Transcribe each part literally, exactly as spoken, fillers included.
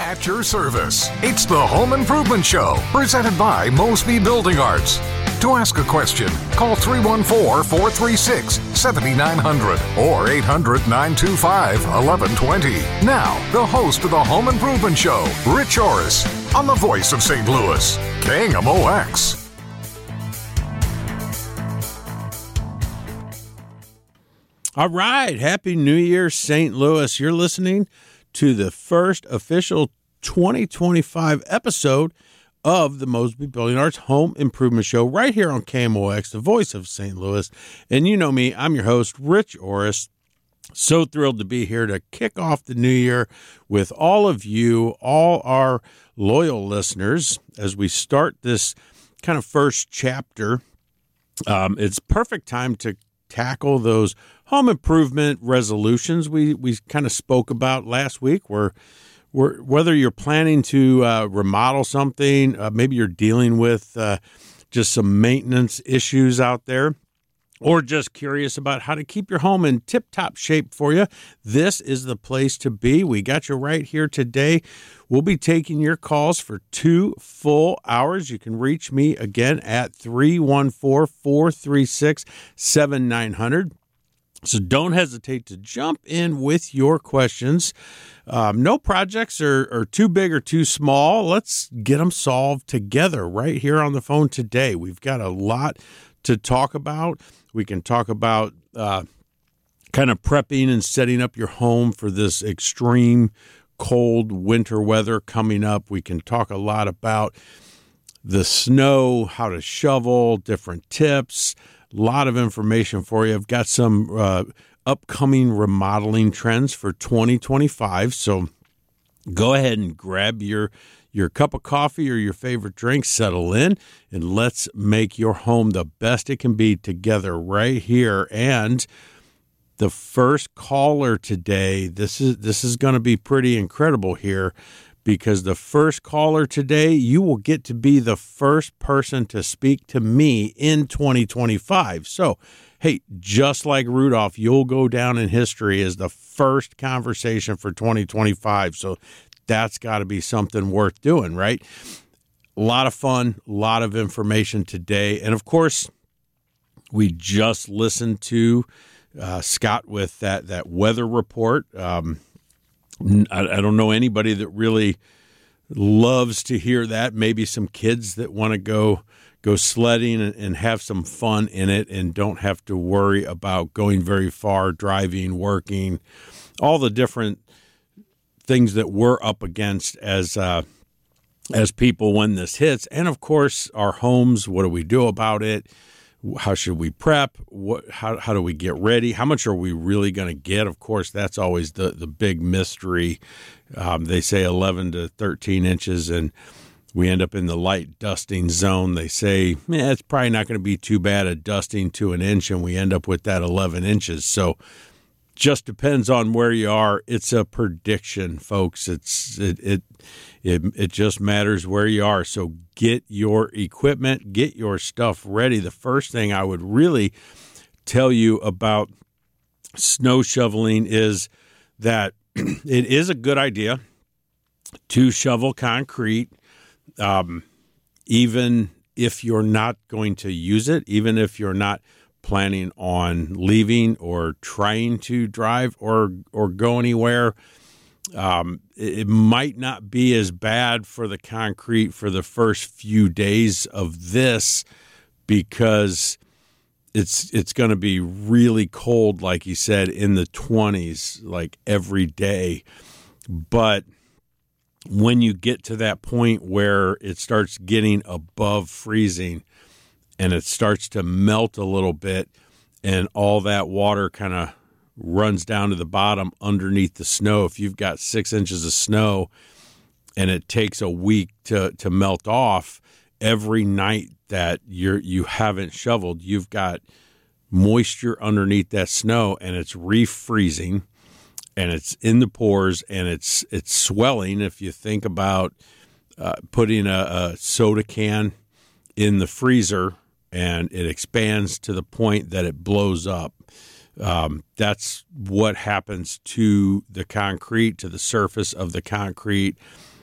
at your service. It's the Home Improvement Show, presented by Mosby Building Arts. To ask a question, call three one four, four three six, seven nine zero zero or eight hundred, nine two five, one one two zero. Now, the host of the Home Improvement Show, Rich Orris, on the voice of Saint Louis, K M O X. All right. Happy New Year, Saint Louis. You're listening to the first official twenty twenty-five episode of the Mosby Building Arts Home Improvement Show right here on K M O X, the voice of Saint Louis. And you know me, I'm your host, Rich Orris. So thrilled to be here to kick off the new year with all of you, all our loyal listeners, as we start this kind of first chapter. Um, it's perfect time to tackle those home improvement resolutions we, we kind of spoke about last week, where We're, whether you're planning to uh, remodel something, uh, maybe you're dealing with uh, just some maintenance issues out there, or just curious about how to keep your home in tip-top shape for you, this is the place to be. We got you right here today. We'll be taking your calls for two full hours. You can reach me again at three one four, four three six, seven nine zero zero. So don't hesitate to jump in with your questions. Um, no projects are, are too big or too small. Let's get them solved together right here on the phone today. We've got a lot to talk about. We can talk about uh, kind of prepping and setting up your home for this extreme cold winter weather coming up. We can talk a lot about the snow, how to shovel, different tips. A lot of information for you. I've got some uh, upcoming remodeling trends for twenty twenty-five. So go ahead and grab your your cup of coffee or your favorite drink, settle in, and let's make your home the best it can be together right here. And the first caller today, this is this is going to be pretty incredible here, because the first caller today, you will get to be the first person to speak to me in twenty twenty-five. So, hey, just like Rudolph, you'll go down in history as the first conversation for twenty twenty-five. So that's got to be something worth doing, right? A lot of fun, a lot of information today. And, of course, we just listened to uh, Scott with that, that weather report. Um I, I don't know anybody that really loves to hear that. Maybe some kids that want to go go sledding and, and have some fun in it and don't have to worry about going very far, driving, working, all the different things that we're up against as uh, as people when this hits. And, of course, our homes, what do we do about it? How should we prep? What? How how do we get ready? How much are we really going to get? Of course, that's always the, the big mystery. Um, they say eleven to thirteen inches, and we end up in the light dusting zone. They say, yeah, it's probably not going to be too bad a dusting to an inch, and we end up with that eleven inches. So just depends on where you are. It's a prediction, folks. It's it it it, it just matters where you are. So get your equipment, get your stuff ready. The first thing I would really tell you about snow shoveling is that it is a good idea to shovel concrete, um, even if you're not going to use it, even if you're not planning on leaving or trying to drive or or go anywhere. Um, it, it might not be as bad for the concrete for the first few days of this, because it's it's going to be really cold, like he said, in the twenties, like every day. But when you get to that point where it starts getting above freezing and it starts to melt a little bit and all that water kind of runs down to the bottom underneath the snow. If you've got six inches of snow and it takes a week to, to melt off, every night that you're, you haven't shoveled, you've got moisture underneath that snow and it's refreezing and it's in the pores and it's it's swelling. If you think about uh, putting a, a soda can in the freezer and it expands to the point that it blows up, Um, that's what happens to the concrete, to the surface of the concrete.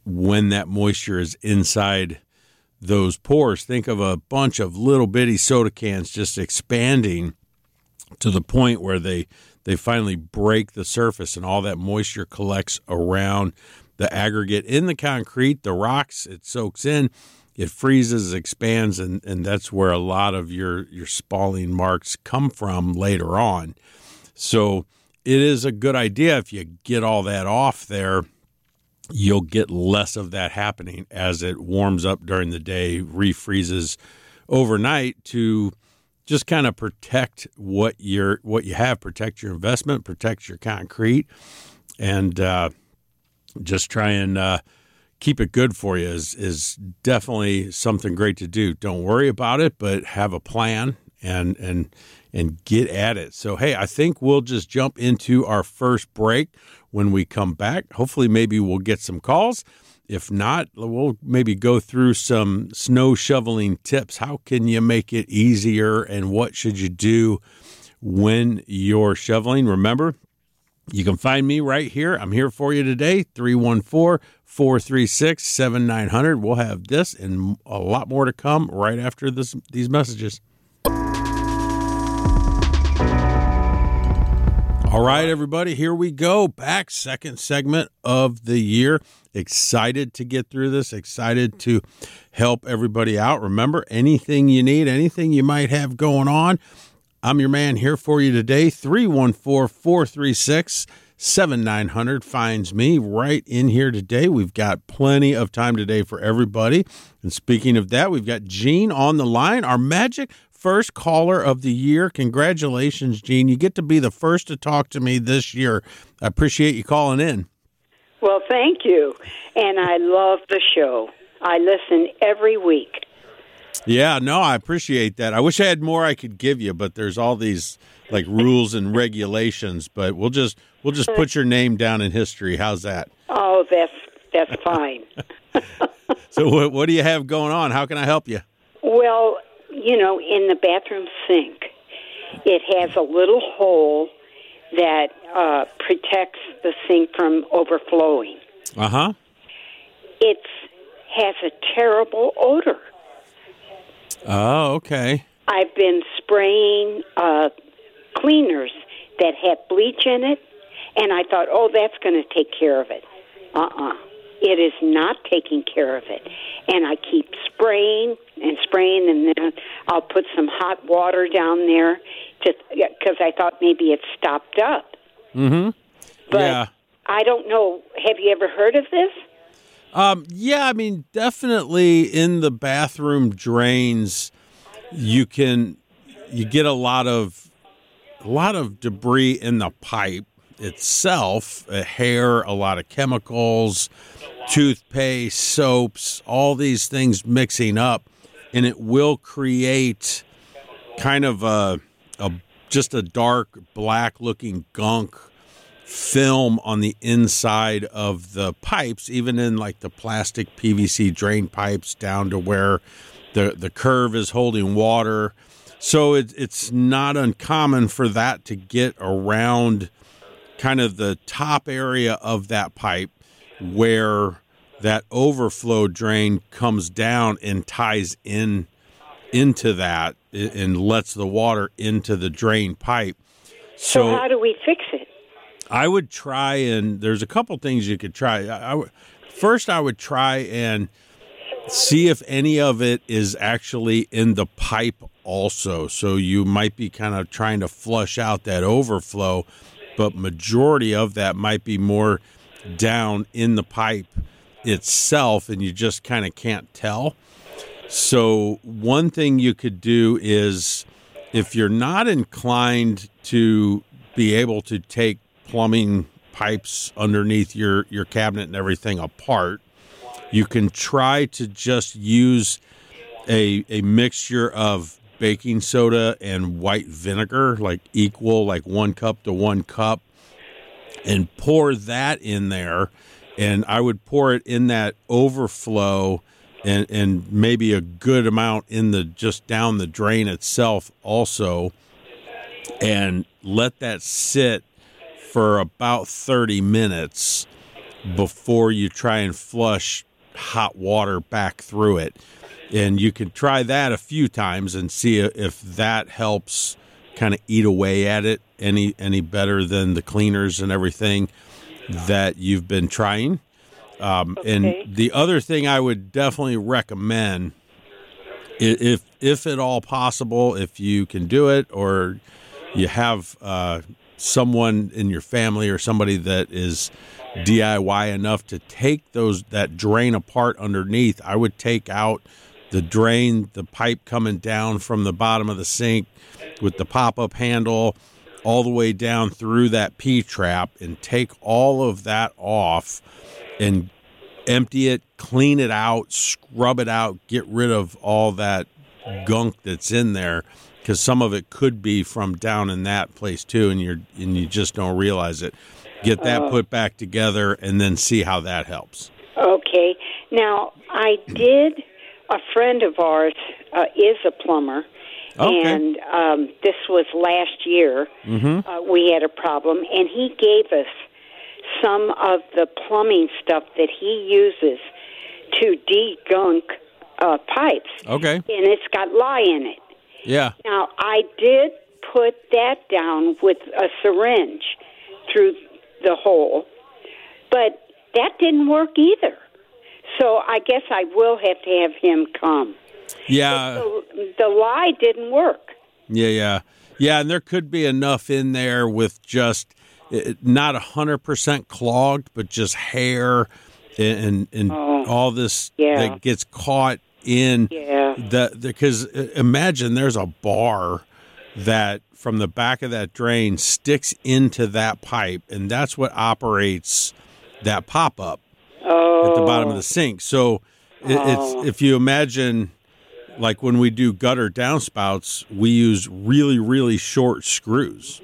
when that moisture is inside those pores. Think of a bunch of little bitty soda cans just expanding to the point where they they finally break the surface and all that moisture collects around the aggregate in the concrete, the rocks, it soaks in, it freezes, expands, and, and that's where a lot of your, your spalling marks come from later on. So it is a good idea if you get all that off there, you'll get less of that happening as it warms up during the day, refreezes overnight to just kind of protect what you're, what you have, protect your investment, protect your concrete, and uh, just try and uh, keep it good for you is, is definitely something great to do. Don't worry about it, but have a plan and and and get at it. So, hey, I think we'll just jump into our first break. When we come back, hopefully maybe we'll get some calls. If not, we'll maybe go through some snow shoveling tips. How can you make it easier, and what should you do when you're shoveling? Remember, you can find me right here. I'm here for you today, three one four, four three six, seven nine zero zero. We'll have this and a lot more to come right after this, these messages. All right, everybody, here we go. Back, second segment of the year. Excited to get through this, excited to help everybody out. Remember, anything you need, anything you might have going on, I'm your man here for you today. three one four, four three six, seven nine zero zero finds me right in here today. We've got plenty of time today for everybody. And speaking of that, we've got Gene on the line, our magic first caller of the year. Congratulations, Gene. You get to be the first to talk to me this year. I appreciate you calling in. Well, thank you. And I love the show. I listen every week. Yeah, no, I appreciate that. I wish I had more I could give you, but there's all these like rules and regulations, but we'll just we'll just put your name down in history. How's that? Oh, that's that's fine. So what what do you have going on? How can I help you? Well, you know, in the bathroom sink, it has a little hole that uh, protects the sink from overflowing. Uh-huh. It has a terrible odor. Oh, okay. I've been spraying uh, cleaners that have bleach in it, and I thought, oh, that's going to take care of it. Uh-uh. It is not taking care of it. And I keep spraying and spraying, and then I'll put some hot water down there because I thought maybe it stopped up. Mm-hmm. But yeah. I don't know. Have you ever heard of this? Um, yeah, I mean, definitely in the bathroom drains, you can you get a lot of a lot of debris in the pipe itself, a hair, a lot of chemicals, toothpaste, soaps, all these things mixing up, and it will create kind of a, a just a dark black looking gunk film on the inside of the pipes, even in like the plastic P V C drain pipes down to where the the curve is holding water. So it, it's not uncommon for that to get around kind of the top area of that pipe where that overflow drain comes down and ties in into that and lets the water into the drain pipe. So, So how do we fix it? I would try, and there's a couple things you could try. I, I would, first, I would try and see if any of it is actually in the pipe also. So you might be kind of trying to flush out that overflow, but majority of that might be more down in the pipe itself, and you just kind of can't tell. So one thing you could do is, if you're not inclined to be able to take plumbing pipes underneath your, your cabinet and everything apart, you can try to just use a a mixture of baking soda and white vinegar, like equal, like one cup to one cup, and pour that in there. And I would pour it in that overflow and, and maybe a good amount in the just down the drain itself also, and let that sit for about thirty minutes before you try and flush hot water back through it. And you can try that a few times and see if that helps kind of eat away at it any any better than the cleaners and everything that you've been trying. Um, Okay. And the other thing I would definitely recommend, i- if if at all possible, if you can do it, or you have uh, someone in your family or somebody that is D I Y enough to take those that drain apart underneath, I would take out the drain, the pipe coming down from the bottom of the sink with the pop-up handle all the way down through that P-trap, and take all of that off and empty it, clean it out, scrub it out, get rid of all that gunk that's in there, because some of it could be from down in that place too, and you're and you just don't realize it. Get that Oh. put back together, and then see how that helps. Okay. Now, I did, a friend of ours uh, is a plumber, Okay. and um, this was last year. Mm-hmm. Uh, we had a problem, and he gave us some of the plumbing stuff that he uses to de-gunk uh, pipes, Okay. and it's got lye in it. Yeah. Now, I did put that down with a syringe through the hole, but that didn't work either. So I guess I will have to have him come. Yeah. The, the lye didn't work. Yeah, yeah. Yeah, and there could be enough in there with just it, not one hundred percent clogged, but just hair and and, and Oh, all this yeah. that gets caught in Yeah. the because imagine there's a bar that from the back of that drain sticks into that pipe, and that's what operates that pop-up Oh. at the bottom of the sink. So it, Oh. it's if you imagine, like when we do gutter downspouts, we use really, really short screws,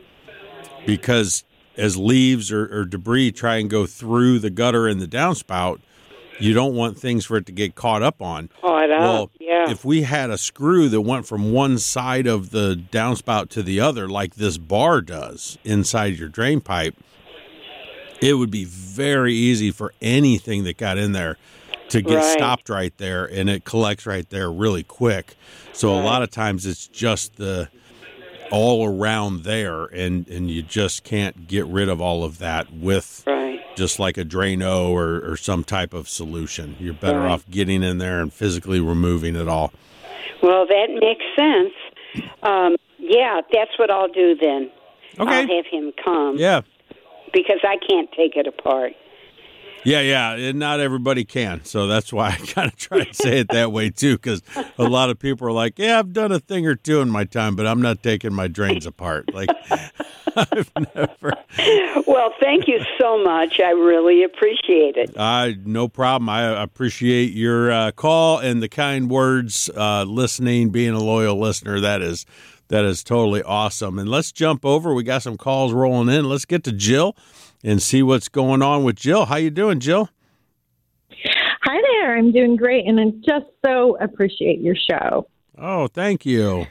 because as leaves or, or debris try and go through the gutter in the downspout, you don't want things for it to get caught up on. Caught up, Well, yeah. if we had a screw that went from one side of the downspout to the other, like this bar does inside your drain pipe, it would be very easy for anything that got in there to get Right. stopped right there, and it collects right there really quick. So a lot of times it's just the all around there, and, and you just can't get rid of all of that with Right. just like a Drano or, or some type of solution. You're better Right. off getting in there and physically removing it all. Well, that makes sense. Um, yeah, that's what I'll do then. Okay. I'll have him come. Yeah. Because I can't take it apart. Yeah, yeah, and not everybody can, so that's why I kind of try to say it that way too, because a lot of people are like, "Yeah, I've done a thing or two in my time, but I'm not taking my drains apart." Like, I've never. Well, thank you so much. I really appreciate it. Uh, no problem. I appreciate your uh, call and the kind words, uh, listening, being a loyal listener. That is that is totally awesome. And let's jump over. We got some calls rolling in. Let's get to Jill and see what's going on with Jill. How you doing, Jill? Hi there. I'm doing great, and I just so appreciate your show. Oh, thank you.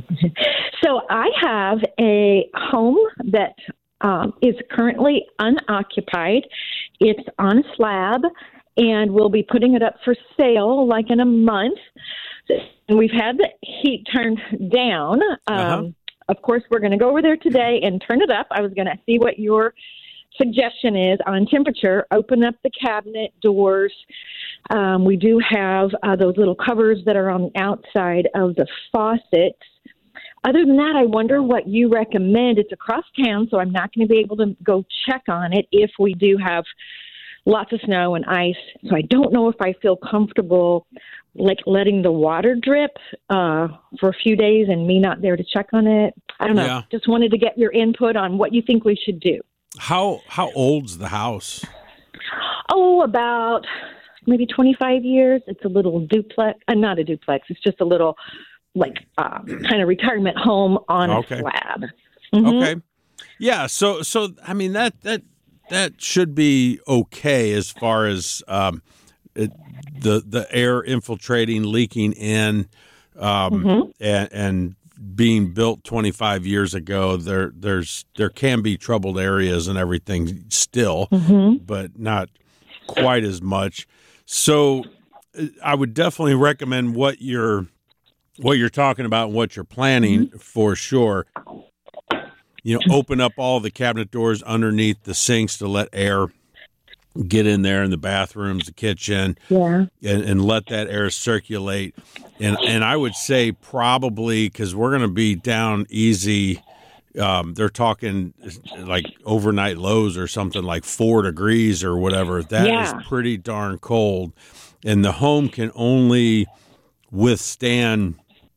So I have a home that um, is currently unoccupied. It's on a slab, and we'll be putting it up for sale like in a month. And we've had the heat turned down. Um, Uh-huh. Of course, we're going to go over there today and turn it up. I was going to see what your suggestion is on temperature. Open up the cabinet doors. Um, we do have uh, those little covers that are on the outside of the faucets. Other than that, I wonder what you recommend. It's across town, so I'm not going to be able to go check on it if we do have lots of snow and ice. So I don't know if I feel comfortable like letting the water drip uh, for a few days and me not there to check on it. I don't know. Yeah. Just wanted to get your input on what you think we should do. How how old's the house? Oh, about maybe twenty-five years. It's a little duplex. Uh, not a duplex. It's just a little, like, uh, kind of retirement home on Okay. a slab. Mhm. Okay. Yeah, so so I mean that that that should be okay as far as um, it, the the air infiltrating, leaking in, um, Mhm. and, and being built twenty-five years ago. There there's there can be troubled areas and everything still, Mhm. but not quite as much. So I would definitely recommend what you're what you're talking about and what you're planning mm-hmm. for sure. You know, open up all the cabinet doors underneath the sinks to let air get in there in the bathrooms, the kitchen, yeah, and, and let that air circulate. And and I would say probably, because we're going to be down easy, um, they're talking like overnight lows or something like four degrees or whatever. That yeah. is pretty darn cold. And the home can only withstand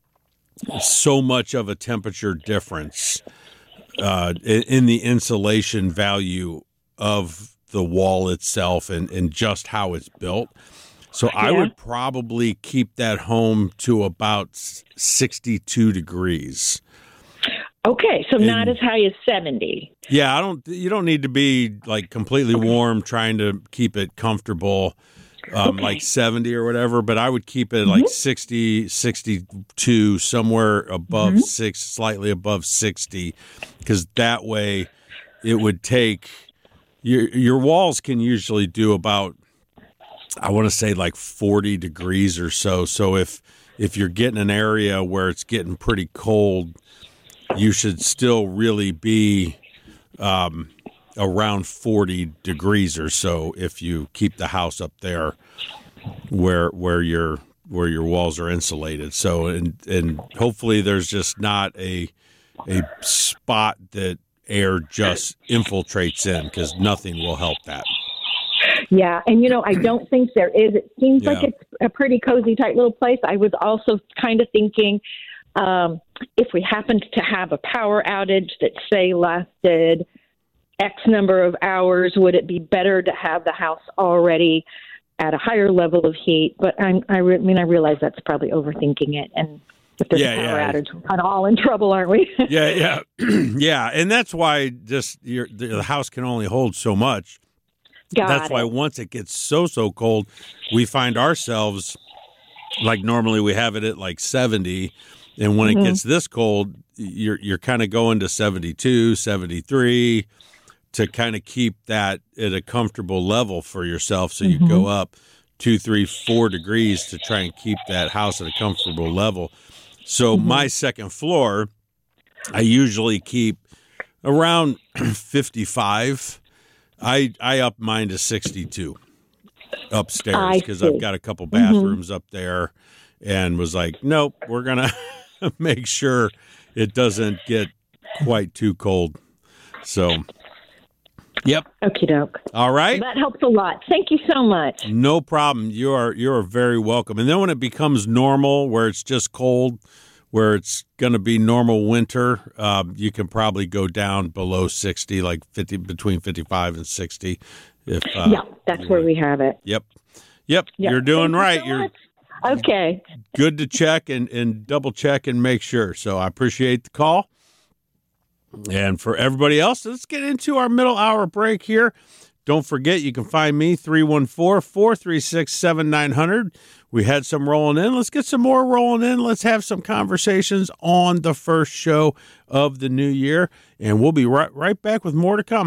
so much of a temperature difference uh, in, in the insulation value of the wall itself and, and just how it's built. So yeah. I would probably keep that home to about sixty-two degrees. Okay, so and, not as high as seventy. Yeah, I don't. You don't need to be like completely warm trying to keep it comfortable, um, okay. like seventy or whatever. But I would keep it mm-hmm. like sixty, sixty-two, somewhere above mm-hmm. six, slightly above sixty, because that way it would take. Your your walls can usually do about, I want to say like forty degrees or so. So if if you're getting an area where it's getting pretty cold, you should still really be um, around forty degrees or so if you keep the house up there where where your where your walls are insulated. So and and hopefully there's just not a a spot that air just infiltrates in, because nothing will help that. Yeah, and you know, I don't think there is. It seems yeah. like it's a pretty cozy, tight little place. I was also kind of thinking um, if we happened to have a power outage that, say, lasted X number of hours, would it be better to have the house already at a higher level of heat? But I'm, I, re- I mean, I realize that's probably overthinking it, and if there's yeah, a power yeah. outage, we're kind of all in trouble, aren't we? yeah, yeah, yeah, and that's why just your the house can only hold so much. Got that's it. why once it gets so so cold, we find ourselves like normally we have it at like seventy, and when mm-hmm. it gets this cold, you're you're kind of going to seventy-two, seventy-three to kind of keep that at a comfortable level for yourself. So you mm-hmm. go up two, three, four degrees to try and keep that house at a comfortable level. So mm-hmm. my second floor, I usually keep around fifty-five. I I up mine to sixty-two upstairs because I've got a couple bathrooms mm-hmm. up there, and was like, nope, we're going to make sure it doesn't get quite too cold. So, yep. Okie doke. All right. Well, that helps a lot. Thank you so much. No problem. You are you are very welcome. And then when it becomes normal, where it's just cold, where it's going to be normal winter, uh, you can probably go down below sixty, like fifty, between fifty-five and sixty. If uh, yeah, that's where we have it. Yep. Yep. yep. You're doing Thank right. You so You're much. Okay. Good to check and, and double check and make sure. So I appreciate the call. And for everybody else, let's get into our middle hour break here. Don't forget, you can find me, three one four, four three six, seven nine zero zero. We had some rolling in. Let's get some more rolling in. Let's have some conversations on the first show of the new year. And we'll be right, right back with more to come.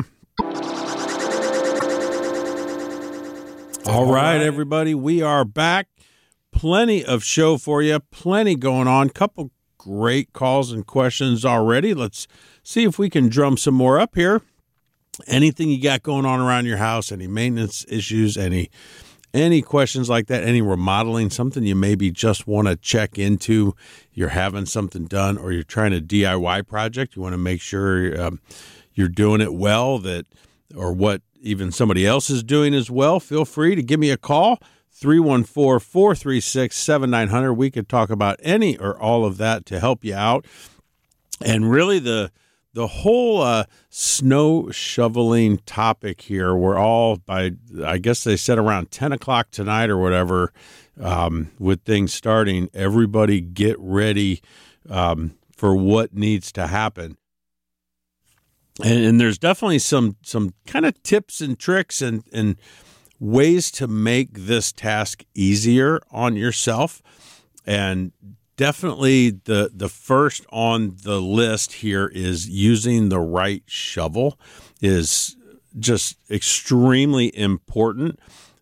All right, everybody, we are back. Plenty of show for you. Plenty going on. Couple great calls and questions already. Let's see if we can drum some more up here. Anything you got going on around your house, any maintenance issues, any any questions like that, any remodeling, something you maybe just want to check into, you're having something done, or you're trying a D I Y project, you want to make sure um, you're doing it well, that or what even somebody else is doing as well, feel free to give me a call, three one four, four three six, seven nine zero zero. We could talk about any or all of that to help you out. And really the The whole uh, snow shoveling topic here, we're all by, I guess they said around ten o'clock tonight or whatever, um, with things starting, everybody get ready um, for what needs to happen. And, and there's definitely some some kind of tips and tricks and, and ways to make this task easier on yourself. And definitely the the first on the list here is using the right shovel is just extremely important.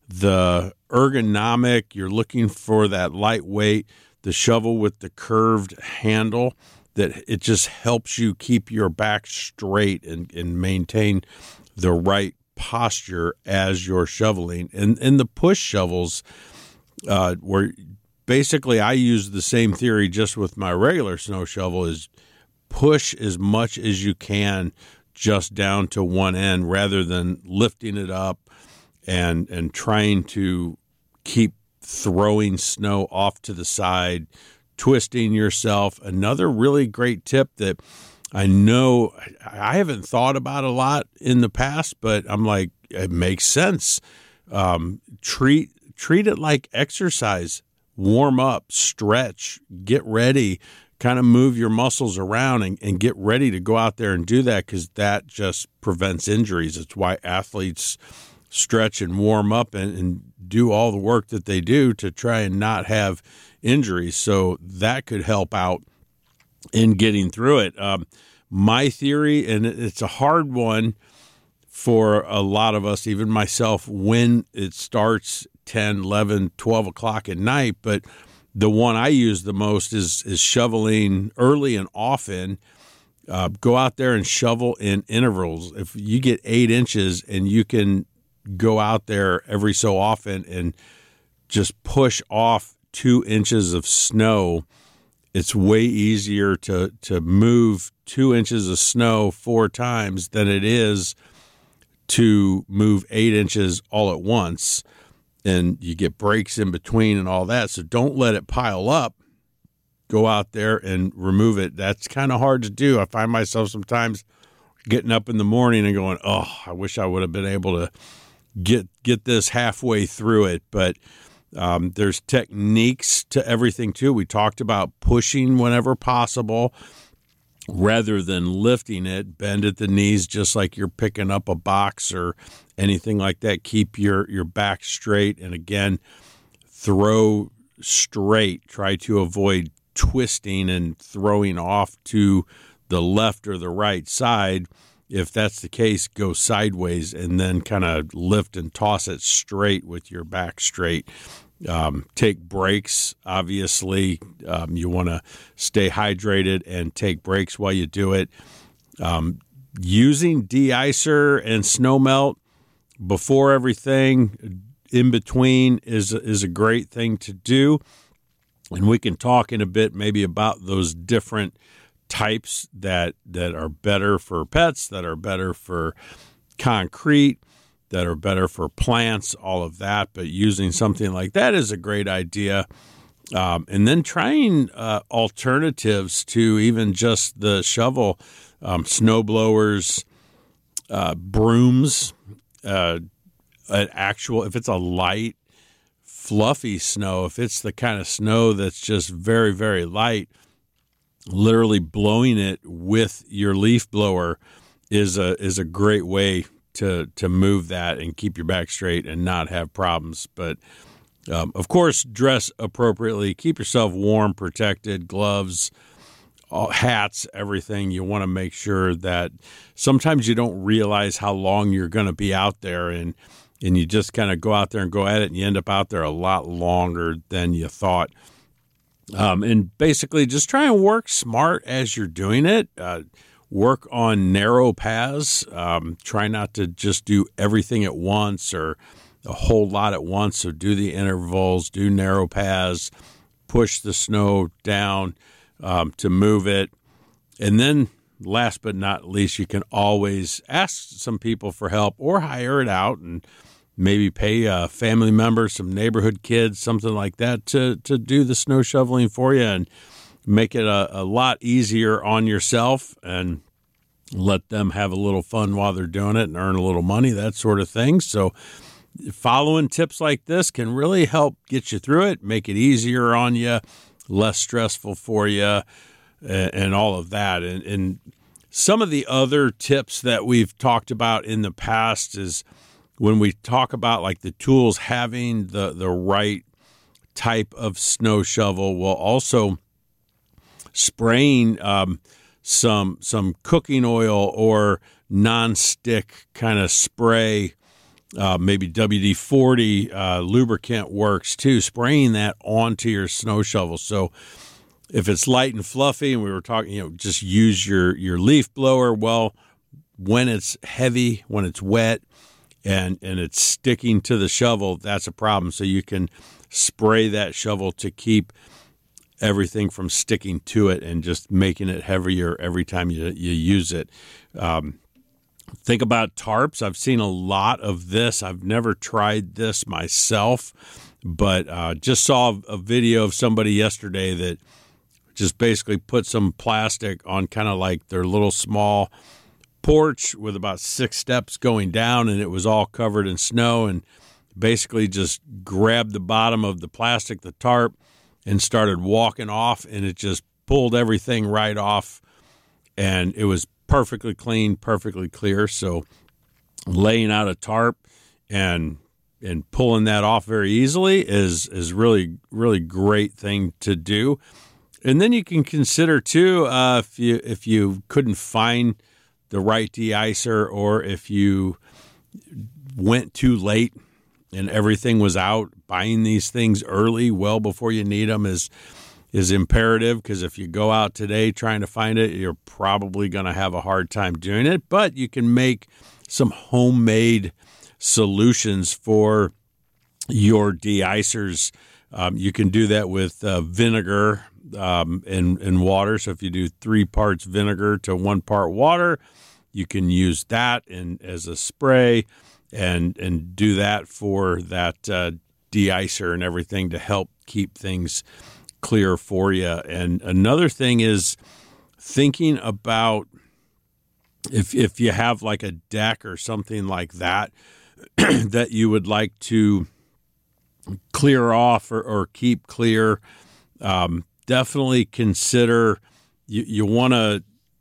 the ergonomic, you're looking for that lightweight, the shovel with the curved handle, that it just helps you keep your back straight and, and maintain the right posture as you're shoveling. And, and the push shovels, uh, where basically I use the same theory just with my regular snow shovel, is push as much as you can just down to one end rather than lifting it up and and trying to keep throwing snow off to the side, twisting yourself. Another really great tip that I know I haven't thought about a lot in the past, but I'm like, it makes sense. Um, treat treat it like exercise. Warm up, stretch, get ready, kind of move your muscles around and, and get ready to go out there and do that, because that just prevents injuries. It's why athletes stretch and warm up and, and do all the work that they do to try and not have injuries. So that could help out in getting through it. Um, my theory, and it's a hard one for a lot of us, even myself, when it starts ten, eleven, twelve o'clock at night, but the one I use the most is is shoveling early and often. Uh, go out there and shovel in intervals. If you get eight inches and you can go out there every so often and just push off two inches of snow, it's way easier to, to move two inches of snow four times than it is to move eight inches all at once. And you get breaks in between and all that. So don't let it pile up. Go out there and remove it. That's kind of hard to do. I find myself sometimes getting up in the morning and going, oh, I wish I would have been able to get get this halfway through it. But um, there's techniques to everything, too. We talked about pushing whenever possible rather than lifting it. Bend at the knees just like you're picking up a box or anything like that. Keep your, your back straight. And again, throw straight. Try to avoid twisting and throwing off to the left or the right side. If that's the case, go sideways and then kind of lift and toss it straight with your back straight. Um, take breaks, obviously. Um, you want to stay hydrated and take breaks while you do it. Um, using de-icer and snow melt before everything, in between, is, is a great thing to do. And we can talk in a bit maybe about those different types that that are better for pets, that are better for concrete, that are better for plants, all of that. But using something like that is a great idea. Um, and then trying uh, alternatives to even just the shovel, um, snow blowers, uh, brooms, uh, an actual, if it's a light, fluffy snow, if it's the kind of snow that's just very, very light, literally blowing it with your leaf blower is a is a great way to to move that and keep your back straight and not have problems. But um, of course, dress appropriately, keep yourself warm, protected, gloves, all, hats, everything. You want to make sure that sometimes you don't realize how long you're going to be out there, and and you just kind of go out there and go at it, and you end up out there a lot longer than you thought. Um, and basically just try and work smart as you're doing it. Uh, work on narrow paths. Um, try not to just do everything at once or a whole lot at once. So do the intervals, do narrow paths, push the snow down um, to move it. And then last but not least, you can always ask some people for help or hire it out and maybe pay a family member, some neighborhood kids, something like that to, to do the snow shoveling for you and make it a, a lot easier on yourself and let them have a little fun while they're doing it and earn a little money, that sort of thing. So following tips like this can really help get you through it, make it easier on you, less stressful for you, and, and all of that. And, and some of the other tips that we've talked about in the past is when we talk about like the tools, having the, the right type of snow shovel, while also spraying um, some some cooking oil or nonstick kind of spray uh, maybe W D forty uh, lubricant works too, spraying that onto your snow shovel. So if it's light and fluffy, and we were talking, you know, just use your, your leaf blower. Well, when it's heavy, when it's wet, and, and it's sticking to the shovel, that's a problem. So you can spray that shovel to keep everything from sticking to it and just making it heavier every time you, you use it. Um, think about tarps. I've seen a lot of this. I've never tried this myself, but uh, just saw a video of somebody yesterday that just basically put some plastic on kind of like their little small porch with about six steps going down, and it was all covered in snow, and basically just grabbed the bottom of the plastic, the tarp, and started walking off, and it just pulled everything right off, and it was perfectly clean, perfectly clear. So laying out a tarp and and pulling that off very easily is is really, really great thing to do. And then you can consider too, uh, if you if you couldn't find the right de-icer, or if you went too late and everything was out, buying these things early, well before you need them, is is imperative, because if you go out today trying to find it, you're probably going to have a hard time doing it. But you can make some homemade solutions for your de-icers. Um, you can do that with uh, vinegar um, and, and water. So if you do three parts vinegar to one part water, you can use that in, as a spray and and do that for that uh, de-icer and everything to help keep things clear for you. And another thing is thinking about if if you have like a deck or something like that that you would like to clear off or, or keep clear, um, definitely consider you, you want to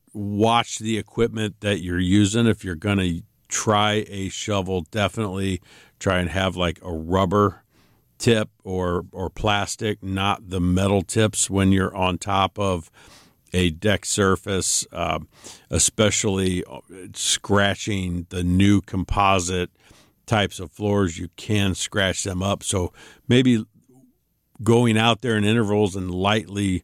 watch the equipment that you're using. If you're going to try a shovel, definitely try and have like a rubber tip or or plastic, not the metal tips when you're on top of a deck surface, uh, especially scratching the new composite types of floors. You can scratch them up. So maybe going out there in intervals and lightly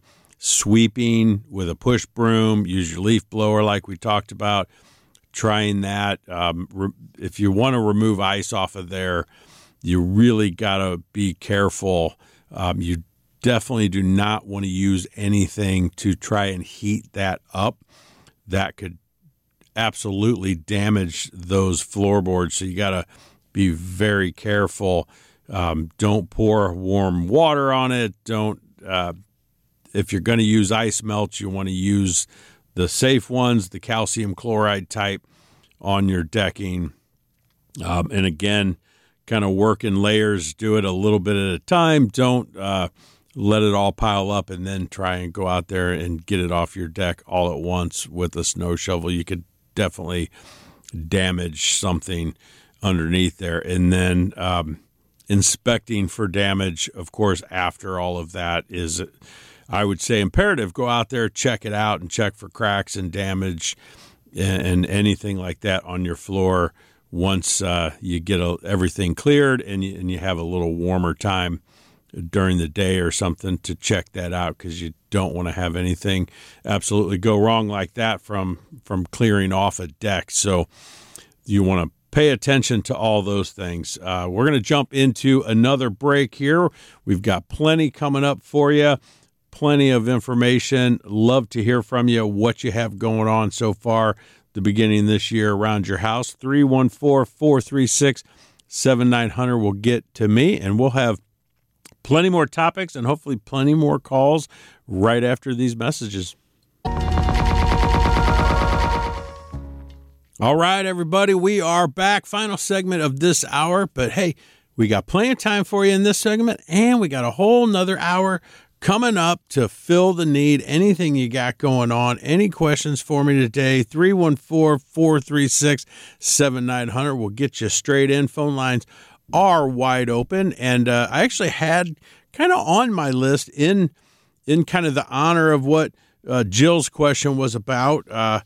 sweeping with a push broom, use your leaf blower like we talked about, trying that. Um, re- if you want to remove ice off of there, you really got to be careful. Um, you definitely do not want to use anything to try and heat that up. That could absolutely damage those floorboards. So you got to be very careful. Um, don't pour warm water on it. Don't, uh, if you're going to use ice melts, you want to use the safe ones, the calcium chloride type on your decking. Um, and again, kind of work in layers, do it a little bit at a time. Don't uh, let it all pile up and then try and go out there and get it off your deck all at once with a snow shovel. You could definitely damage something underneath there. And then um, inspecting for damage, of course, after all of that is, I would say, imperative. Go out there, check it out, and check for cracks and damage and, and anything like that on your floor once uh, you get a, everything cleared and you, and you have a little warmer time during the day or something to check that out, because you don't want to have anything absolutely go wrong like that from from clearing off a deck. So you want to pay attention to all those things. Uh, we're going to jump into another break here. We've got plenty coming up for you, plenty of information. Love to hear from you, what you have going on so far the beginning of this year around your house. three one four, four three six, seven nine zero zero will get to me, and we'll have plenty more topics and hopefully plenty more calls right after these messages. All right, everybody, we are back. Final segment of this hour, but hey, we got plenty of time for you in this segment, and we got a whole nother hour coming up to fill the need. Anything you got going on, any questions for me today, three one four, four three six, seven nine zero zero will get you straight in. Phone lines are wide open, and uh, I actually had kind of on my list in in kind of the honor of what uh, Jill's question was about. Uh,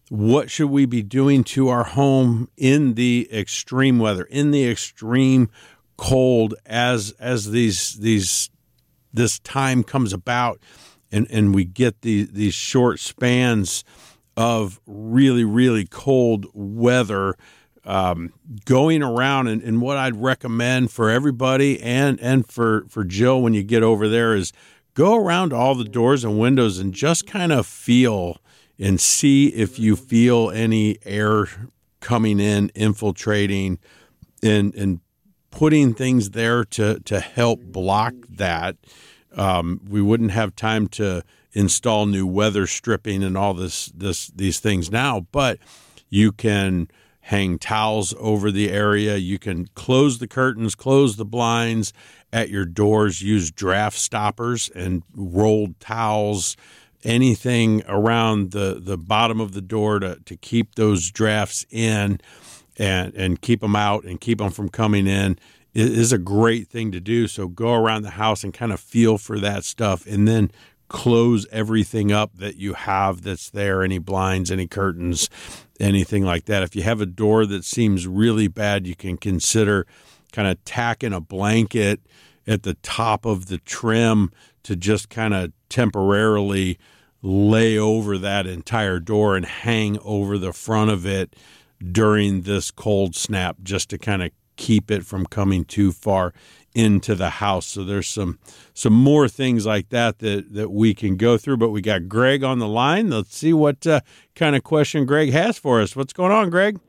what should we be doing to our home in the extreme weather, in the extreme cold, as as these these this time comes about, and, and we get the, these short spans of really, really cold weather um, going around. And, and what I'd recommend for everybody and, and for, for Jill when you get over there is go around all the doors and windows and just kind of feel and see if you feel any air coming in, infiltrating, and and putting things there to, to help block that. Um, we wouldn't have time to install new weather stripping and all this this these things now, but you can hang towels over the area. You can close the curtains, close the blinds at your doors, use draft stoppers and rolled towels, anything around the, the bottom of the door to, to keep those drafts in and, and keep them out and keep them from coming in is a great thing to do. So go around the house and kind of feel for that stuff, and then close everything up that you have that's there, any blinds, any curtains, anything like that. If you have a door that seems really bad, you can consider kind of tacking a blanket at the top of the trim to just kind of temporarily lay over that entire door and hang over the front of it during this cold snap, just to kind of keep it from coming too far into the house. So there's some some more things like that that, that we can go through. But we got Greg on the line. Let's see what uh, kind of question Greg has for us. What's going on, Greg?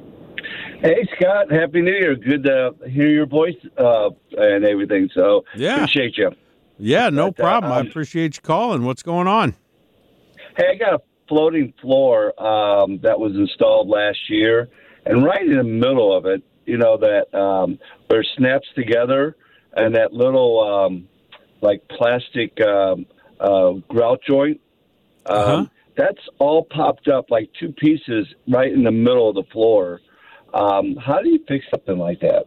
Hey, Scott. Happy New Year. Good to hear your voice uh, and everything. So yeah. Appreciate you. Yeah, no but, problem. Uh, um, I appreciate you calling. What's going on? Hey, I got a floating floor um, that was installed last year, and right in the middle of it, you know, that um, where it snaps together, and that little um, like plastic um, uh, grout joint, um, uh-huh. that's all popped up like two pieces right in the middle of the floor. Um, how do you fix something like that?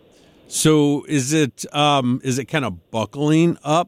So is it um, is it kind of buckling up?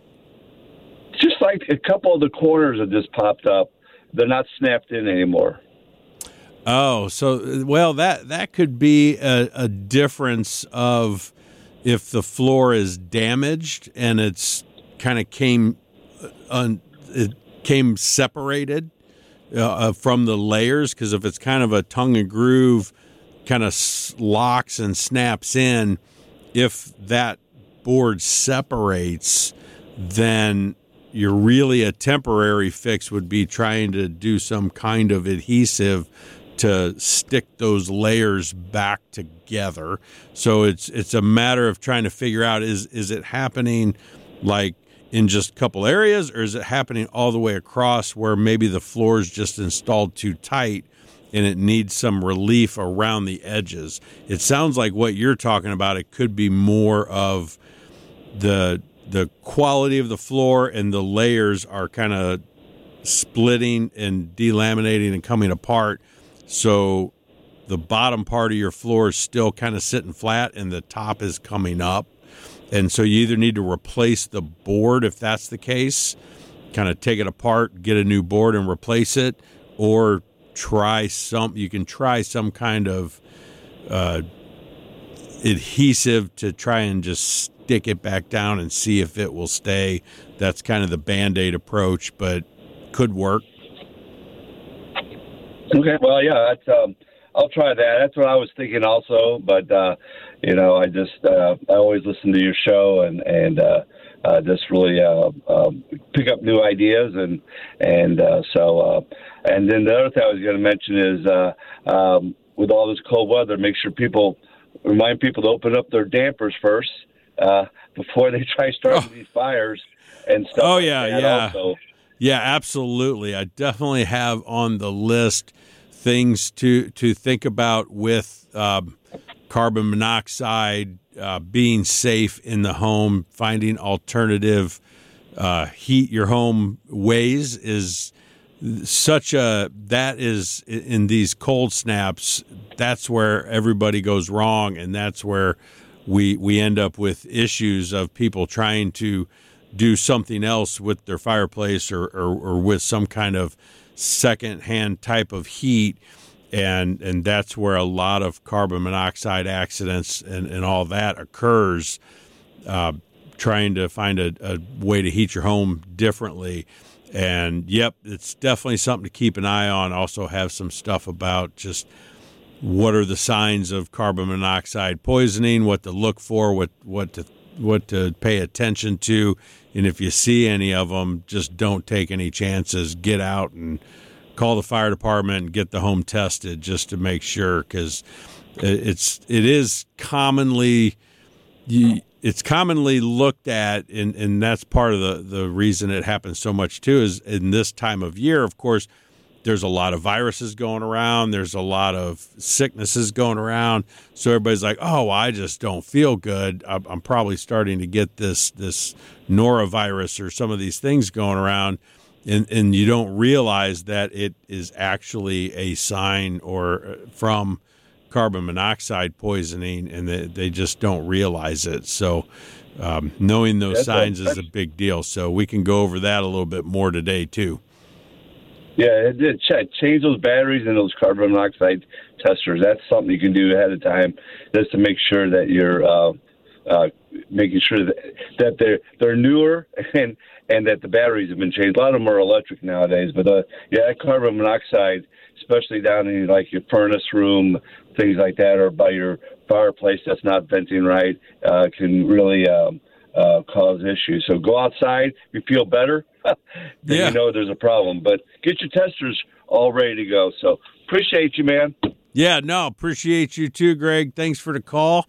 Just like a couple of the corners have just popped up. They're not snapped in anymore. Oh, so, well, that, that could be a, a difference of if the floor is damaged and it's kind of came un, it came separated uh, from the layers, because if it's kind of a tongue and groove, kind of locks and snaps in, if that board separates, then you're really a temporary fix would be trying to do some kind of adhesive to stick those layers back together. So it's it's a matter of trying to figure out, is is it happening like in just a couple areas, or is it happening all the way across where maybe the floor is just installed too tight and it needs some relief around the edges? It sounds like what you're talking about, it could be more of the the quality of the floor and the layers are kind of splitting and delaminating and coming apart. So the bottom part of your floor is still kind of sitting flat and the top is coming up. And so you either need to replace the board, if that's the case, kind of take it apart, get a new board and replace it, or try some, you can try some kind of uh, adhesive to try and just stick it back down and see if it will stay. That's kind of the Band-Aid approach, but could work. Okay. Well, yeah, that's, um, I'll try that. That's what I was thinking also. But, uh, you know, I just, uh, I always listen to your show and, and, uh, uh, just really, uh, um, pick up new ideas. And, and, uh, so, uh, and then the other thing I was going to mention is, uh, um, with all this cold weather, make sure people, remind people to open up their dampers first, uh, before they try starting oh. these fires and stuff. Oh, yeah, like yeah. Also. Yeah, absolutely. I definitely have on the list things to to think about with um, carbon monoxide, uh, being safe in the home, finding alternative uh, heat your home ways is such a, that is in these cold snaps, that's where everybody goes wrong, and that's where we we end up with issues of people trying to do something else with their fireplace or, or, or with some kind of secondhand type of heat. And and that's where a lot of carbon monoxide accidents and, and all that occurs, uh, trying to find a, a way to heat your home differently. And, yep, it's definitely something to keep an eye on. Also have some stuff about just what are the signs of carbon monoxide poisoning, what to look for, what, what to what to pay attention to. And if you see any of them, just don't take any chances. Get out and call the fire department and get the home tested just to make sure, because it's it is commonly it's commonly looked at, and, and that's part of the, the reason it happens so much too. Is in this time of year, of course, there's a lot of viruses going around. There's a lot of sicknesses going around. So everybody's like, "Oh, I just don't feel good. I'm, I'm probably starting to get this this norovirus or some of these things going around." And, and you don't realize that it is actually a sign or from carbon monoxide poisoning, and they, they just don't realize it. So um, knowing those that's signs a, is a big deal. So we can go over that a little bit more today, too. Yeah, it did. Change those batteries and those carbon monoxide testers. That's something you can do ahead of time just to make sure that you're uh, uh, making sure that, that they're, they're newer and and that the batteries have been changed. A lot of them are electric nowadays, but uh, yeah, carbon monoxide, especially down in like your furnace room, things like that, or by your fireplace that's not venting right, uh, can really um, uh, cause issues. So go outside. If you feel better, then yeah. you know there's a problem. But get your testers all ready to go. So appreciate you, man. Yeah, no, appreciate you too, Greg. Thanks for the call.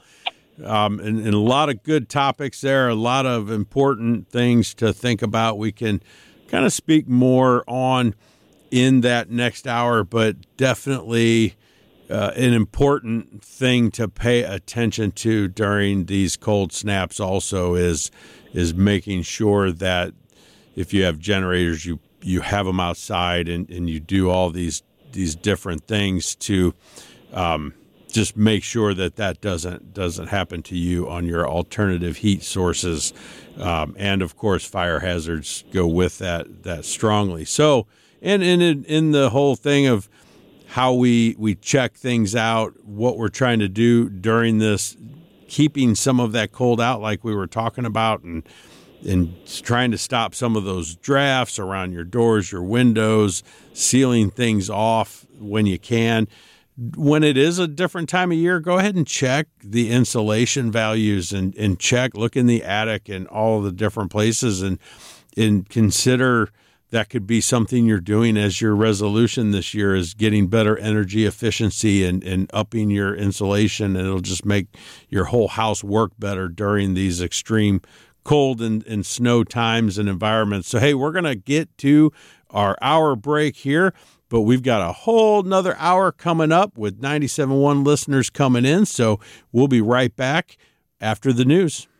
Um, and, and a lot of good topics there, a lot of important things to think about. We can kind of speak more on in that next hour, but definitely uh, an important thing to pay attention to during these cold snaps also is is making sure that if you have generators, you, you have them outside and, and you do all these, these different things to um, – just make sure that that doesn't doesn't happen to you on your alternative heat sources, um, and of course fire hazards go with that that strongly. So, and in in the whole thing of how we we check things out, what we're trying to do during this, keeping some of that cold out, like we were talking about, and and trying to stop some of those drafts around your doors, your windows, sealing things off when you can. When it is a different time of year, go ahead and check the insulation values and, and check, look in the attic and all the different places and, and consider that could be something you're doing as your resolution this year is getting better energy efficiency and, and upping your insulation. And it'll just make your whole house work better during these extreme cold and, and snow times and environments. So, hey, we're going to get to our hour break here. But we've got a whole nother hour coming up with ninety-seven point one listeners coming in. So we'll be right back after the news.